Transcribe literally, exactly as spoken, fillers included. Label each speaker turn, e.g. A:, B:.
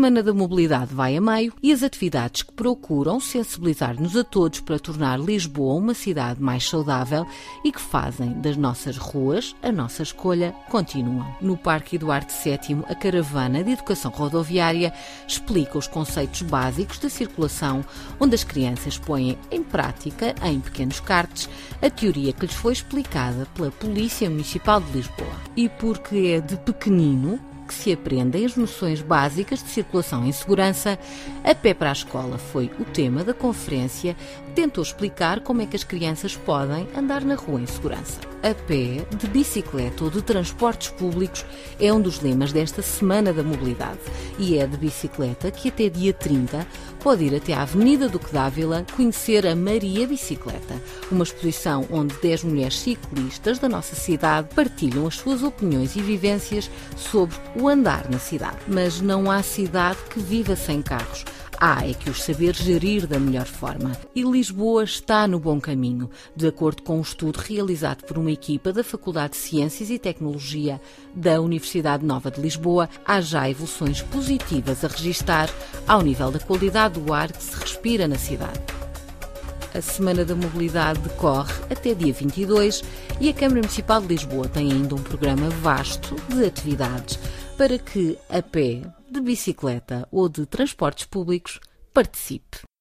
A: Semana da Mobilidade vai a meio e as atividades que procuram sensibilizar-nos a todos para tornar Lisboa uma cidade mais saudável e que fazem das nossas ruas a nossa escolha continuam. No Parque Eduardo sétimo, a caravana de educação rodoviária explica os conceitos básicos da circulação, onde as crianças põem em prática, em pequenos karts, a teoria que lhes foi explicada pela Polícia Municipal de Lisboa. E porque é de pequenino que se aprendem as noções básicas de circulação em segurança, A Pé para a Escola foi o tema da conferência que tentou explicar como é que as crianças podem andar na rua em segurança. A pé, de bicicleta ou de transportes públicos é um dos lemas desta Semana da Mobilidade e é de bicicleta que até dia trinta pode ir até à Avenida Duque d'Ávila conhecer a Maria Bicicleta, uma exposição onde dez mulheres ciclistas da nossa cidade partilham as suas opiniões e vivências sobre o andar na cidade. Mas não há cidade que viva sem carros. Há é que os saber gerir da melhor forma. E Lisboa está no bom caminho. De acordo com um estudo realizado por uma equipa da Faculdade de Ciências e Tecnologia da Universidade Nova de Lisboa, há já evoluções positivas a registar ao nível da qualidade do ar que se respira na cidade. A Semana da Mobilidade decorre até dia vinte e dois e a Câmara Municipal de Lisboa tem ainda um programa vasto de atividades para que, a pé, de bicicleta ou de transportes públicos, participe.